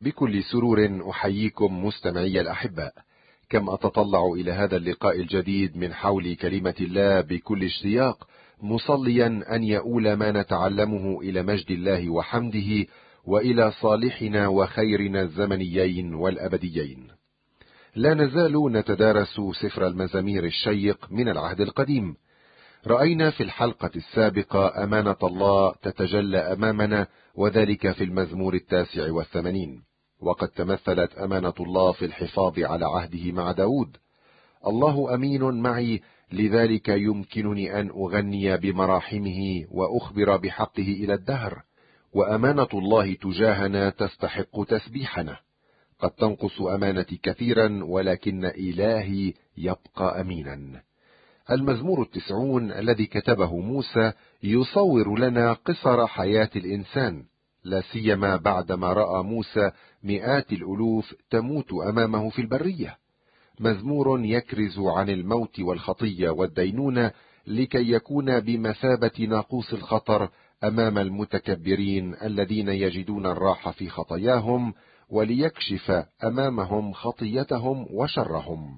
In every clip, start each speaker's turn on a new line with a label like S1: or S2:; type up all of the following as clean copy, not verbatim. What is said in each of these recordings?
S1: بكل سرور أحييكم مستمعي الأحباء. كم أتطلع إلى هذا اللقاء الجديد من حول كلمة الله بكل اشتياق، مصليا أن يؤول ما نتعلمه إلى مجد الله وحمده وإلى صالحنا وخيرنا الزمنيين والأبديين. لا نزال نتدارس سفر المزامير الشيق من العهد القديم. رأينا في الحلقة السابقة أمانة الله تتجلى أمامنا، وذلك في المزمور 89، وقد تمثلت أمانة الله في الحفاظ على عهده مع داود. الله أمين معي، لذلك يمكنني أن أغني بمراحمه وأخبر بحقه إلى الدهر، وأمانة الله تجاهنا تستحق تسبيحنا. قد تنقص أمانتي كثيرا، ولكن إلهي يبقى أمينا. المزمور 90 الذي كتبه موسى يصور لنا قصر حياة الإنسان، لا سيما بعدما رأى موسى مئات الألوف تموت أمامه في البرية. مزمور يكرز عن الموت والخطية والدينونة، لكي يكون بمثابة ناقوس الخطر أمام المتكبرين الذين يجدون الراحة في خطاياهم، وليكشف أمامهم خطيتهم وشرهم.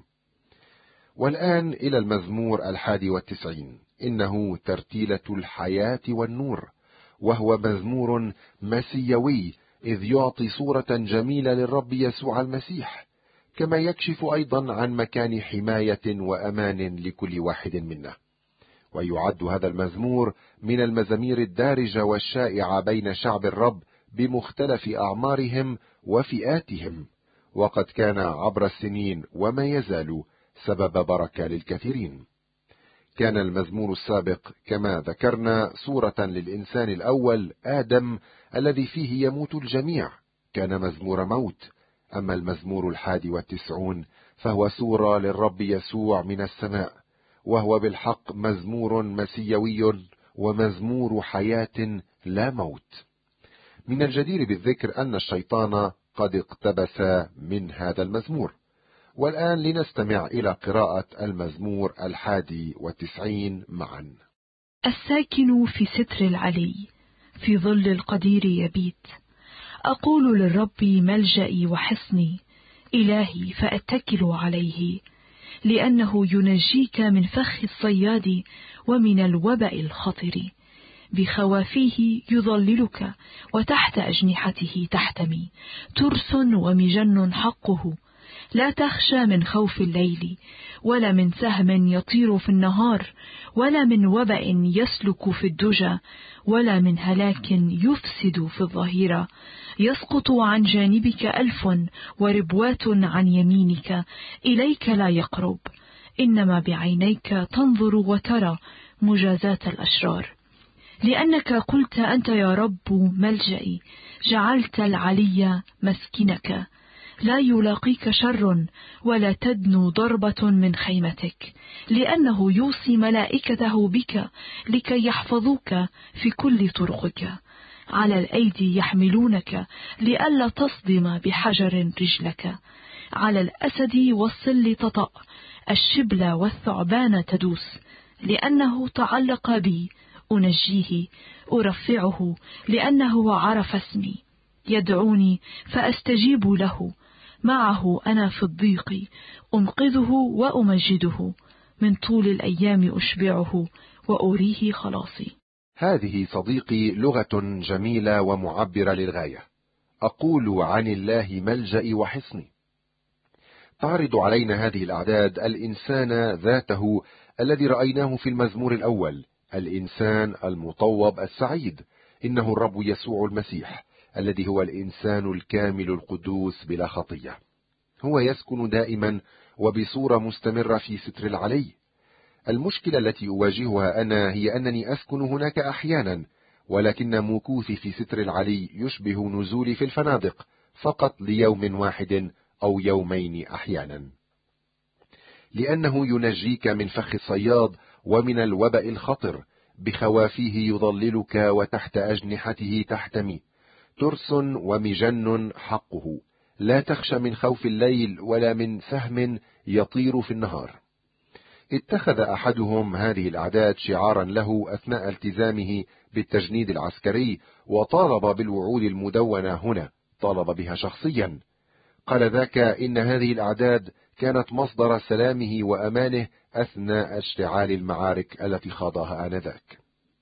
S1: والآن إلى المزمور 91، إنه ترتيلة الحياة والنور، وهو مزمور مسيوي، إذ يعطي صورة جميلة للرب يسوع المسيح، كما يكشف أيضا عن مكان حماية وأمان لكل واحد منا. ويعد هذا المزمور من المزامير الدارجة والشائعة بين شعب الرب بمختلف أعمارهم وفئاتهم، وقد كان عبر السنين وما يزال سبب بركة للكثيرين. كان المزمور السابق كما ذكرنا صورة للإنسان الأول آدم الذي فيه يموت الجميع، كان مزمور موت. أما المزمور 91 فهو صورة للرب يسوع من السماء، وهو بالحق مزمور مسيوي ومزمور حياة لا موت. من الجدير بالذكر أن الشيطان قد اقتبس من هذا المزمور. والآن لنستمع إلى قراءة المزمور 91 معا.
S2: الساكن في ستر العلي، في ظل القدير يبيت. أقول للرب ملجئي وحصني، إلهي فأتكل عليه. لأنه ينجيك من فخ الصياد ومن الوبأ الخطر. بخوافيه يظللك، وتحت أجنحته تحتمي. ترس ومجن حقه. لا تخشى من خوف الليل، ولا من سهم يطير في النهار، ولا من وبأ يسلك في الدجى، ولا من هلاك يفسد في الظهيرة. يسقط عن جانبك 1000 وربوات عن يمينك، إليك لا يقرب. إنما بعينيك تنظر وترى مجازات الأشرار. لأنك قلت أنت يا رب ملجئي، جعلت العلي مسكنك. لا يلاقيك شر، ولا تدنو ضربة من خيمتك. لأنه يوصي ملائكته بك، لكي يحفظوك في كل طرقك. على الأيدي يحملونك، لئلا تصدم بحجر رجلك. على الأسد والصل تطأ، الشبل والثعبان تدوس. لأنه تعلق بي أنجيه، أرفعه لأنه عرف اسمي. يدعوني فأستجيب له، معه أنا في الضيق. أنقذه وأمجده، من طول الأيام أشبعه وأريه خلاصي.
S1: هذه صديقي لغة جميلة ومعبرة للغاية. أقول عن الله ملجئي وحصني. تعرض علينا هذه الأعداد الإنسان ذاته الذي رأيناه في المزمور الأول، الإنسان المطوب السعيد. إنه الرب يسوع المسيح، الذي هو الإنسان الكامل القدوس بلا خطية. هو يسكن دائما وبصورة مستمرة في ستر العلي. المشكلة التي أواجهها أنا هي أنني أسكن هناك أحيانا، ولكن مكوثي في ستر العلي يشبه نزولي في الفنادق، فقط ليوم واحد أو يومين أحيانا. لأنه ينجيك من فخ الصياد ومن الوبأ الخطر. بخوافيه يظللك، وتحت أجنحته تحتمي. ترس ومجن حقه. لا تخشى من خوف الليل، ولا من سهم يطير في النهار. اتخذ أحدهم هذه الأعداد شعارا له أثناء التزامه بالتجنيد العسكري، وطالب بالوعود المدونة هنا طالب بها شخصيا. قال ذاك إن هذه الأعداد كانت مصدر سلامه وأمانه أثناء اشتعال المعارك التي خاضها آنذاك.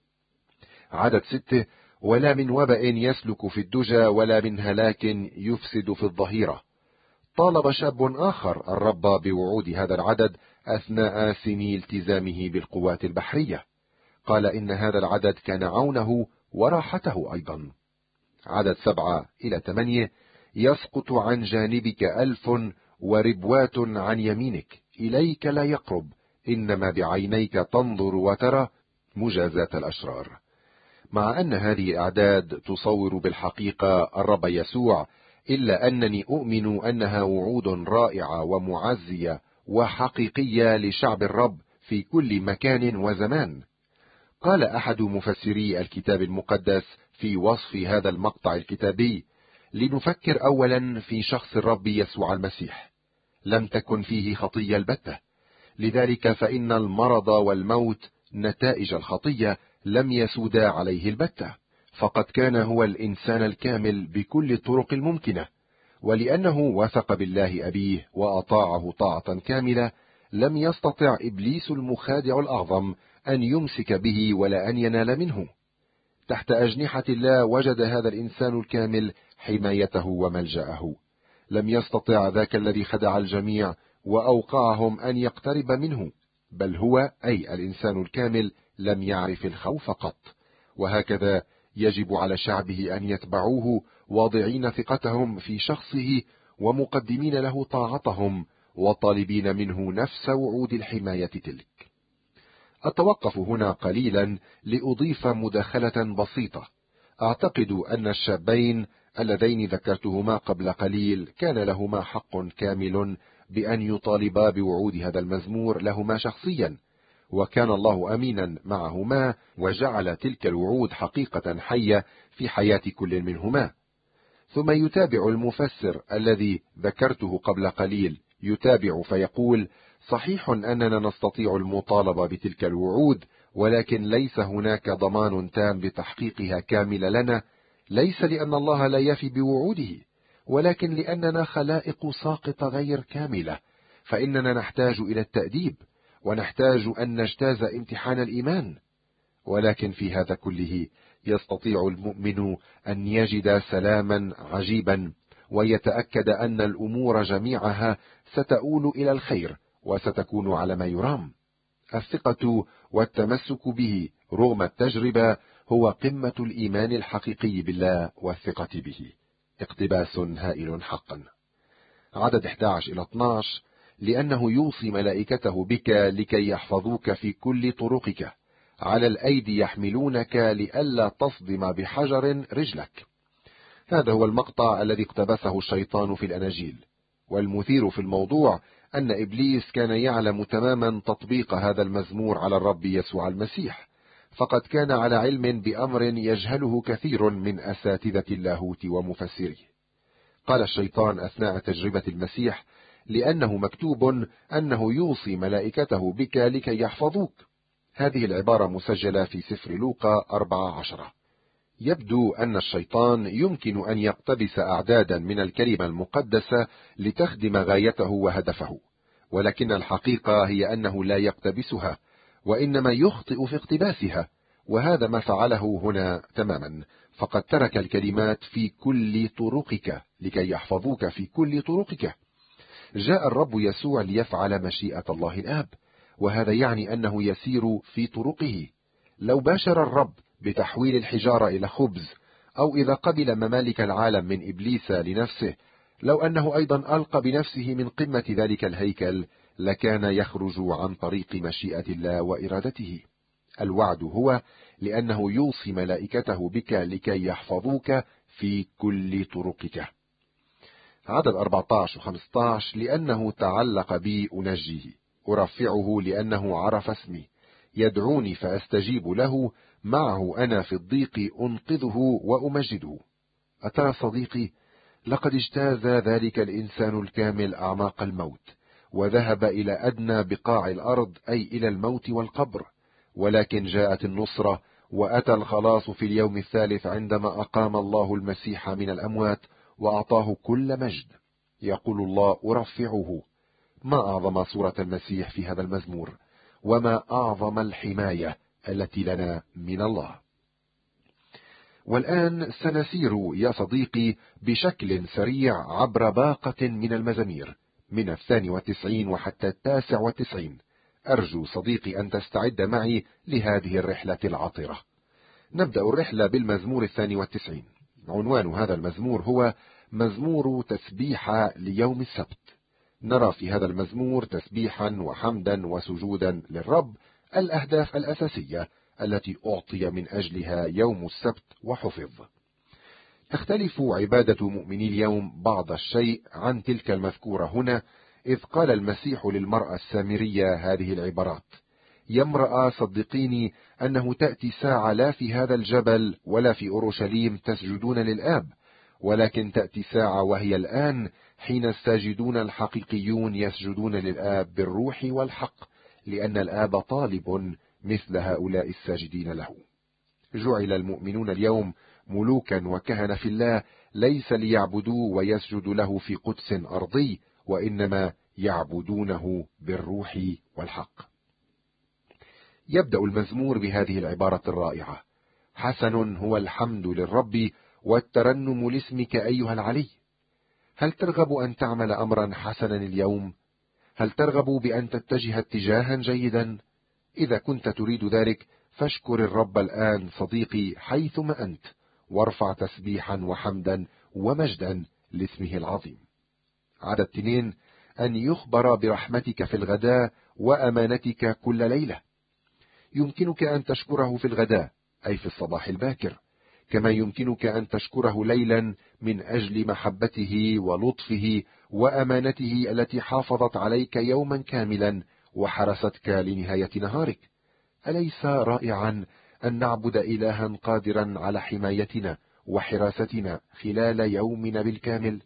S1: عدد 6: ولا من وبأ يسلك في الدجى، ولا من هلاك يفسد في الظهيرة. طالب شاب آخر الرب بوعود هذا العدد أثناء سني التزامه بالقوات البحرية. قال إن هذا العدد كان عونه وراحته أيضا. عدد 7-8: يسقط عن جانبك 1000 وربوات عن يمينك، إليك لا يقرب، إنما بعينيك تنظر وترى مجازات الأشرار. مع أن هذه الأعداد تصور بالحقيقة الرب يسوع، إلا أنني أؤمن أنها وعود رائعة ومعزية وحقيقية لشعب الرب في كل مكان وزمان. قال أحد مفسري الكتاب المقدس في وصف هذا المقطع الكتابي: لنفكر أولا في شخص الرب يسوع المسيح، لم تكن فيه خطية البتة، لذلك فإن المرض والموت نتائج الخطية لم يسودا عليه البتة، فقد كان هو الإنسان الكامل بكل الطرق الممكنة، ولأنه وثق بالله أبيه وأطاعه طاعة كاملة، لم يستطع إبليس المخادع الأعظم أن يمسك به ولا أن ينال منه. تحت أجنحة الله وجد هذا الإنسان الكامل حمايته وملجأه. لم يستطع ذاك الذي خدع الجميع وأوقعهم أن يقترب منه، بل هو أي الإنسان الكامل لم يعرف الخوف قط. وهكذا يجب على شعبه أن يتبعوه واضعين ثقتهم في شخصه ومقدمين له طاعتهم وطالبين منه نفس وعود الحماية تلك. أتوقف هنا قليلا لأضيف مداخلة بسيطة. أعتقد أن الشابين اللذين ذكرتهما قبل قليل كان لهما حق كامل بأن يطالبا بوعود هذا المزمور لهما شخصيا، وكان الله أمينا معهما وجعل تلك الوعود حقيقة حية في حياة كل منهما. ثم يتابع المفسر الذي ذكرته قبل قليل، يتابع فيقول: صحيح أننا نستطيع المطالبة بتلك الوعود، ولكن ليس هناك ضمان تام بتحقيقها كامل لنا، ليس لأن الله لا يفي بوعوده، ولكن لأننا خلائق ساقطة غير كاملة، فإننا نحتاج إلى التأديب، ونحتاج أن نجتاز امتحان الإيمان. ولكن في هذا كله يستطيع المؤمن أن يجد سلاما عجيبا، ويتأكد أن الأمور جميعها ستؤول إلى الخير وستكون على ما يرام. الثقة والتمسك به رغم التجربة هو قمة الإيمان الحقيقي بالله والثقة به. اقتباس هائل حقا. عدد 11-12: لأنه يوصي ملائكته بك لكي يحفظوك في كل طرقك، على الأيدي يحملونك لئلا تصدم بحجر رجلك. هذا هو المقطع الذي اقتبسه الشيطان في الأناجيل، والمثير في الموضوع أن إبليس كان يعلم تماما تطبيق هذا المزمور على الرب يسوع المسيح، فقد كان على علم بأمر يجهله كثير من أساتذة اللاهوت ومفسريه. قال الشيطان أثناء تجربة المسيح: لأنه مكتوب أنه يوصي ملائكته بك لكي يحفظوك. هذه العبارة مسجلة في سفر لوقا 14. يبدو أن الشيطان يمكن أن يقتبس أعدادا من الكلمة المقدسة لتخدم غايته وهدفه، ولكن الحقيقة هي أنه لا يقتبسها، وإنما يخطئ في اقتباسها، وهذا ما فعله هنا تماما، فقد ترك الكلمات في كل طرقك لكي يحفظوك في كل طرقك. جاء الرب يسوع ليفعل مشيئة الله الآب، وهذا يعني أنه يسير في طرقه. لو باشر الرب بتحويل الحجارة إلى خبز، أو إذا قبل ممالك العالم من إبليس لنفسه، لو أنه أيضا ألقى بنفسه من قمة ذلك الهيكل، لكان يخرج عن طريق مشيئة الله وإرادته. الوعد هو لأنه يوصي ملائكته بك لكي يحفظوك في كل طرقك. عدد 14-15: لأنه تعلق بي أنجيه، أرفعه لأنه عرف اسمي، يدعوني فأستجيب له، معه أنا في الضيق أنقذه وأمجده. أترى صديقي، لقد اجتاز ذلك الإنسان الكامل أعماق الموت، وذهب إلى أدنى بقاع الأرض، أي إلى الموت والقبر، ولكن جاءت النصرة وأتى الخلاص في اليوم الثالث عندما أقام الله المسيح من الأموات وأعطاه كل مجد. يقول الله: أرفعه. ما أعظم صورة المسيح في هذا المزمور، وما أعظم الحماية التي لنا من الله. والآن سنسير يا صديقي بشكل سريع عبر باقة من المزامير من 92 وحتى 99. أرجو صديقي أن تستعد معي لهذه الرحلة العطرة. نبدأ الرحلة بالمزمور 92. عنوان هذا المزمور هو مزمور تسبيحة ليوم السبت. نرى في هذا المزمور تسبيحا وحمدا وسجودا للرب، الأهداف الأساسية التي أعطي من أجلها يوم السبت وحفظ. تختلف عبادة مؤمني اليوم بعض الشيء عن تلك المذكورة هنا، إذ قال المسيح للمرأة السامرية هذه العبارات: يا امرأة صدقيني أنه تأتي ساعة لا في هذا الجبل ولا في أورشليم تسجدون للآب، ولكن تأتي ساعة وهي الآن حين الساجدون الحقيقيون يسجدون للآب بالروح والحق، لأن الآب طالب مثل هؤلاء الساجدين له. جعل المؤمنون اليوم ملوكا وكهنة في الله، ليس ليعبدوا ويسجدوا له في قدس أرضي، وإنما يعبدونه بالروح والحق. يبدأ المزمور بهذه العبارة الرائعة: حسن هو الحمد للرب والترنم لاسمك أيها العلي. هل ترغب أن تعمل أمرا حسنا اليوم؟ هل ترغب بأن تتجه اتجاها جيدا؟ إذا كنت تريد ذلك فاشكر الرب الآن صديقي حيثما أنت، وارفع تسبيحا وحمدا ومجدا لاسمه العظيم. عدد 2: أن يخبر برحمتك في الغداء وأمانتك كل ليلة. يمكنك أن تشكره في الغداء أي في الصباح الباكر، كما يمكنك أن تشكره ليلا من أجل محبته ولطفه وأمانته التي حافظت عليك يوما كاملا وحرستك لنهاية نهارك. أليس رائعا أن نعبد إلها قادرا على حمايتنا وحراستنا خلال يومنا بالكامل؟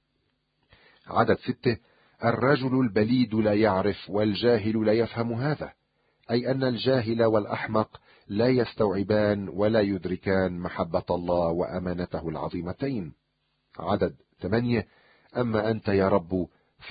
S1: عدد 6: الرجل البليد لا يعرف والجاهل لا يفهم هذا، أي أن الجاهل والأحمق لا يستوعبان ولا يدركان محبة الله وأمانته العظيمتين. عدد 8: أما أنت يا رب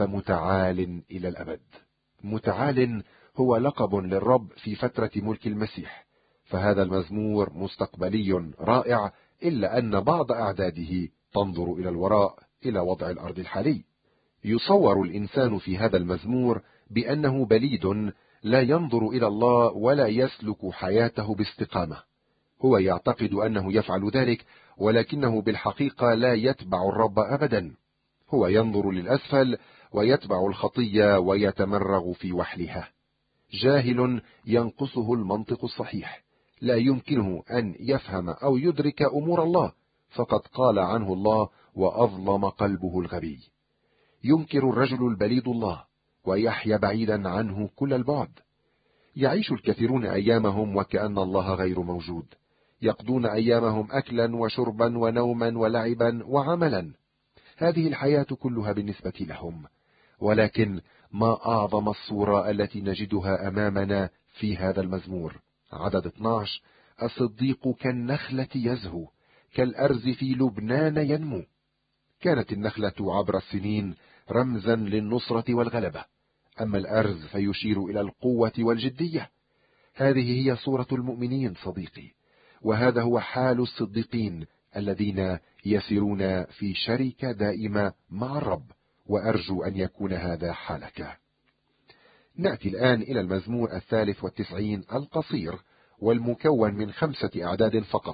S1: فمتعال إلى الأبد. متعال هو لقب للرب في فترة ملك المسيح، فهذا المزمور مستقبلي رائع، إلا أن بعض أعداده تنظر إلى الوراء إلى وضع الأرض الحالي. يصور الإنسان في هذا المزمور بأنه بليد لا ينظر إلى الله ولا يسلك حياته باستقامة. هو يعتقد أنه يفعل ذلك، ولكنه بالحقيقة لا يتبع الرب أبدا. هو ينظر للأسفل ويتبع الخطية ويتمرغ في وحلها. جاهل ينقصه المنطق الصحيح، لا يمكنه أن يفهم أو يدرك أمور الله، فقد قال عنه الله: وأظلم قلبه الغبي. ينكر الرجل البليد الله ويحيا بعيدا عنه كل البعد. يعيش الكثيرون أيامهم وكأن الله غير موجود، يقضون أيامهم أكلا وشربا ونوما ولعبا وعملا. هذه الحياة كلها بالنسبة لهم. ولكن ما أعظم الصورة التي نجدها أمامنا في هذا المزمور. عدد 12: الصديق كالنخلة يزهو، كالأرز في لبنان ينمو. كانت النخلة عبر السنين رمزا للنصرة والغلبة، أما الأرز فيشير إلى القوة والجدية. هذه هي صورة المؤمنين صديقي، وهذا هو حال الصديقين الذين يسيرون في شركة دائمة مع الرب، وأرجو أن يكون هذا حالك. نأتي الآن إلى المزمور 93 القصير، والمكون من 5 أعداد فقط.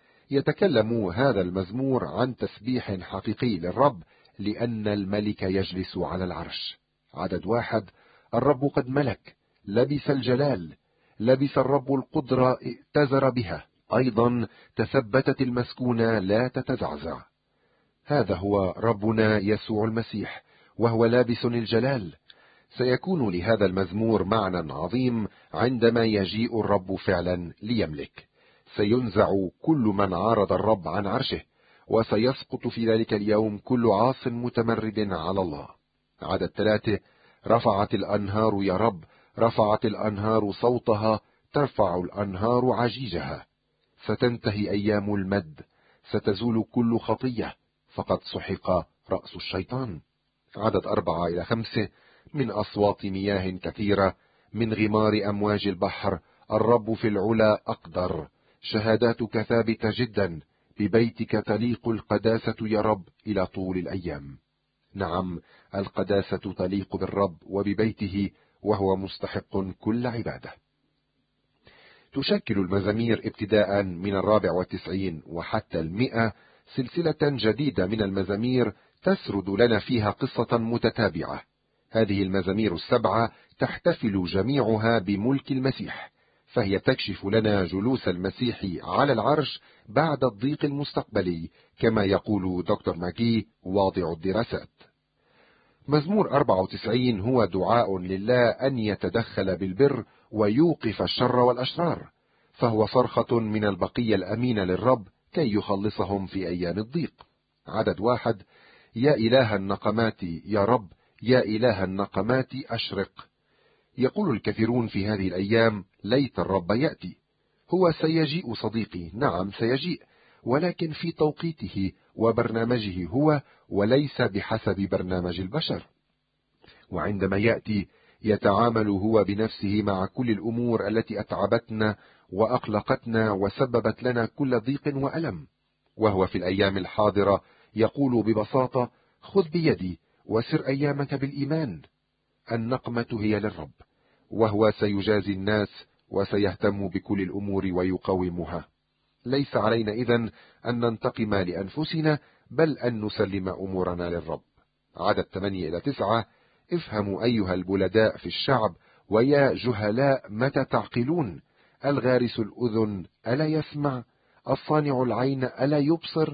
S1: يتكلم هذا المزمور عن تسبيح حقيقي للرب، لأن الملك يجلس على العرش. عدد 1: الرب قد ملك، لبس الجلال، لبس الرب القدرة، ائتزر بها، أيضا تثبتت المسكونة لا تتزعزع. هذا هو ربنا يسوع المسيح، وهو لابس الجلال. سيكون لهذا المزمور معنى عظيم عندما يجيء الرب فعلا ليملك. سينزع كل من عارض الرب عن عرشه، وسيسقط في ذلك اليوم كل عاص متمرد على الله. عدد 3: رفعت الأنهار يا رب، رفعت الأنهار صوتها، ترفع الأنهار عجيجها. ستنتهي أيام المد، ستزول كل خطية، فقد سحق رأس الشيطان. عدد 4-5: من أصوات مياه كثيرة، من غمار أمواج البحر، الرب في العلا أقدر، شهاداتك ثابتة جدا، ببيتك تليق القداسة يا رب إلى طول الأيام. نعم، القداسة تليق بالرب وببيته، وهو مستحق كل عبادة. تشكل المزامير ابتداء من 94 وحتى 100 سلسلة جديدة من المزامير تسرد لنا فيها قصة متتابعة. هذه المزامير 7 تحتفل جميعها بملك المسيح، فهي تكشف لنا جلوس المسيح على العرش بعد الضيق المستقبلي، كما يقول دكتور ماجي واضع الدراسات. مزمور 94 هو دعاء لله أن يتدخل بالبر ويوقف الشر والأشرار، فهو صرخة من البقية الأمينة للرب كي يخلصهم في أيام الضيق. عدد 1: يا إله النقمات يا رب، يا إله النقمات أشرق. يقول الكثيرون في هذه الأيام: ليت الرب يأتي. هو سيجيء صديقي، نعم سيجيء، ولكن في توقيته وبرنامجه هو، وليس بحسب برنامج البشر. وعندما يأتي يتعامل هو بنفسه مع كل الأمور التي أتعبتنا وأقلقتنا وسببت لنا كل ضيق وألم. وهو في الأيام الحاضرة يقول ببساطة: خذ بيدي وسر أيامك بالإيمان. النقمة هي للرب، وهو سيجازي الناس وسيهتم بكل الأمور ويقومها. ليس علينا إذن أن ننتقم لأنفسنا، بل أن نسلم أمورنا للرب. عدد 8-9: افهموا أيها البلداء في الشعب، ويا جهلاء متى تعقلون؟ الغارس الأذن ألا يسمع؟ الصانع العين ألا يبصر؟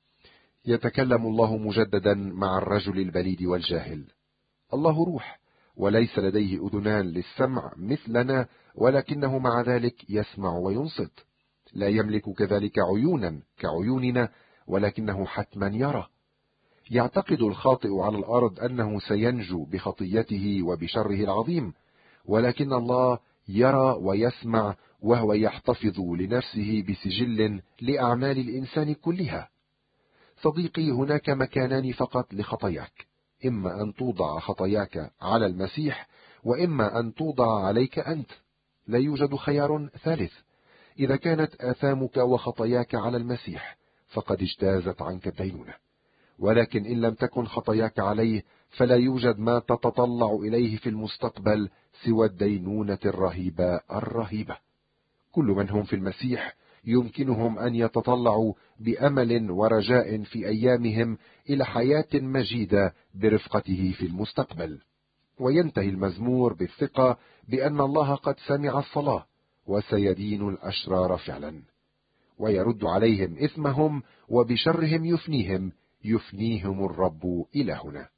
S1: يتكلم الله مجددا مع الرجل البليد والجاهل. الله روح، وليس لديه أذنان للسمع مثلنا، ولكنه مع ذلك يسمع وينصت. لا يملك كذلك عيونا كعيوننا، ولكنه حتما يرى. يعتقد الخاطئ على الأرض أنه سينجو بخطيته وبشره العظيم، ولكن الله يرى ويسمع، وهو يحتفظ لنفسه بسجل لأعمال الإنسان كلها. صديقي، هناك مكانان فقط لخطاياك: إما أن توضع خطاياك على المسيح، وإما أن توضع عليك أنت. لا يوجد خيار ثالث. إذا كانت آثامك وخطاياك على المسيح فقد اجتازت عنك الدينونة، ولكن إن لم تكن خطاياك عليه فلا يوجد ما تتطلع إليه في المستقبل سوى الدينونة الرهيبة. كل من هم في المسيح يمكنهم أن يتطلعوا بأمل ورجاء في أيامهم إلى حياة مجيدة برفقته في المستقبل. وينتهي المزمور بالثقة بأن الله قد سمع الصلاة وسيدين الأشرار فعلا، ويرد عليهم إثمهم وبشرهم يفنيهم الرب إلهنا.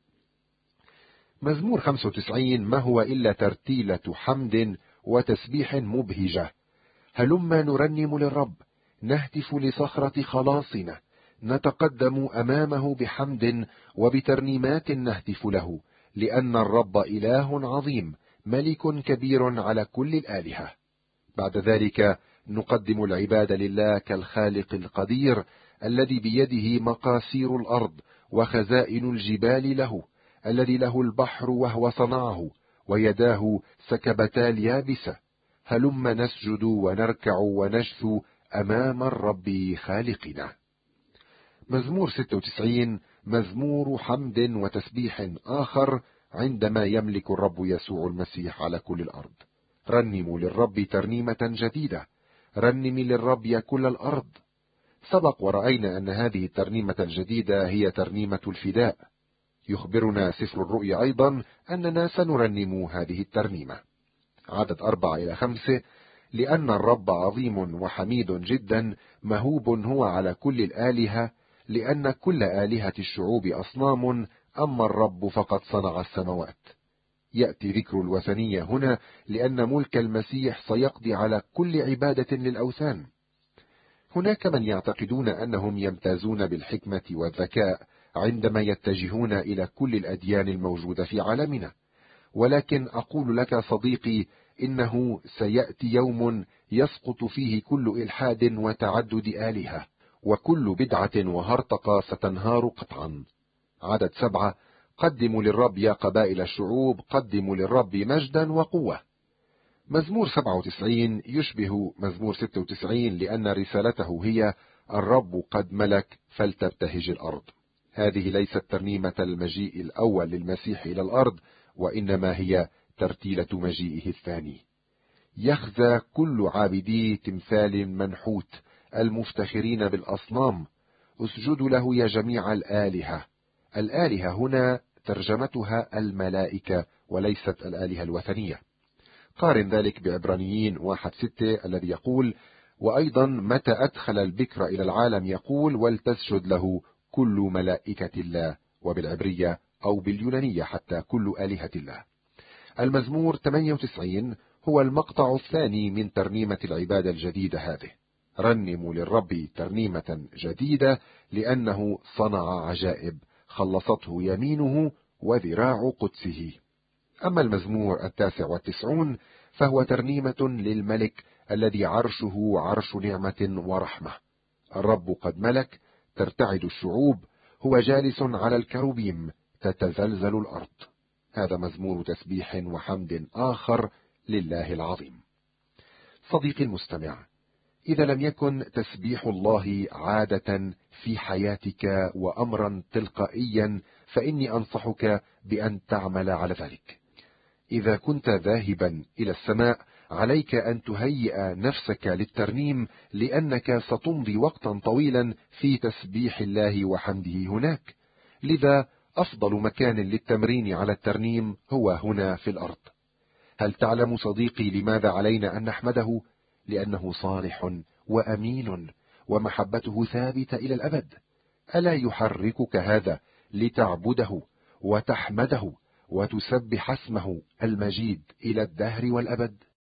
S1: مزمور 95 ما هو إلا ترتيلة حمد وتسبيح مبهجة. هلما نرنم للرب، نهتف لصخرة خلاصنا، نتقدم أمامه بحمد وبترنيمات نهتف له، لأن الرب إله عظيم، ملك كبير على كل الآلهة. بعد ذلك نقدم العبادة لله كالخالق القدير، الذي بيده مقاسير الأرض وخزائن الجبال له، الذي له البحر وهو صنعه، ويداه سكبتا اليابسة. هلم نسجد ونركع ونجثو أمام الرب خالقنا. مزمور 96 مزمور حمد وتسبيح آخر عندما يملك الرب يسوع المسيح على كل الأرض. رنموا للرب ترنيمة جديدة، رنمي للرب يا كل الأرض. سبق ورأينا أن هذه الترنيمة الجديدة هي ترنيمة الفداء. يخبرنا سفر الرؤيا أيضا أننا سنرنم هذه الترنيمة. عدد 4-5: لأن الرب عظيم وحميد جدا، مهوب هو على كل الآلهة، لأن كل آلهة الشعوب أصنام، أما الرب فقد صنع السماوات. يأتي ذكر الوثنية هنا لأن ملك المسيح سيقضي على كل عبادة للأوثان. هناك من يعتقدون أنهم يمتازون بالحكمة والذكاء عندما يتجهون إلى كل الأديان الموجودة في عالمنا، ولكن أقول لك صديقي إنه سيأتي يوم يسقط فيه كل إلحاد وتعدد آلهة، وكل بدعة وهرطقة ستنهار قطعا. عدد 7: قدموا للرب يا قبائل الشعوب، قدموا للرب مجدا وقوة. مزمور 97 يشبه مزمور 96 لأن رسالته هي الرب قد ملك فلتبتهج الأرض. هذه ليست ترنيمة المجيء الأول للمسيح إلى الأرض، وإنما هي ترتيلة مجيئه الثاني. يخزى كل عابدي تمثال منحوت المفتخرين بالأصنام، اسجدوا له يا جميع الآلهة. الآلهة هنا ترجمتها الملائكة وليست الآلهة الوثنية. قارن ذلك بعبرانيين 1:6 الذي يقول: وأيضا متى أدخل البكر إلى العالم يقول ولتسجد له كل ملائكة الله، وبالعبرية أو باليونانية حتى كل آلهة الله. المزمور 98 هو المقطع الثاني من ترنيمة العبادة الجديدة هذه. رنموا للرب ترنيمة جديدة لأنه صنع عجائب، خلصته يمينه وذراع قدسه. أما المزمور 99 فهو ترنيمة للملك الذي عرشه عرش نعمة ورحمة. الرب قد ملك، ترتعد الشعوب، هو جالس على الكروبيم، تتزلزل الأرض. هذا مزمور تسبيح وحمد آخر لله العظيم. صديقي المستمع، إذا لم يكن تسبيح الله عادة في حياتك وأمرا تلقائيا، فإني أنصحك بأن تعمل على ذلك. إذا كنت ذاهبا إلى السماء عليك أن تهيئ نفسك للترنيم، لأنك ستمضي وقتا طويلا في تسبيح الله وحمده هناك. لذا أفضل مكان للتمرين على الترنيم هو هنا في الأرض. هل تعلم صديقي لماذا علينا أن نحمده؟ لأنه صالح وأمين ومحبته ثابتة إلى الأبد. ألا يحركك هذا لتعبده وتحمده وتسبح اسمه المجيد إلى الدهر والأبد؟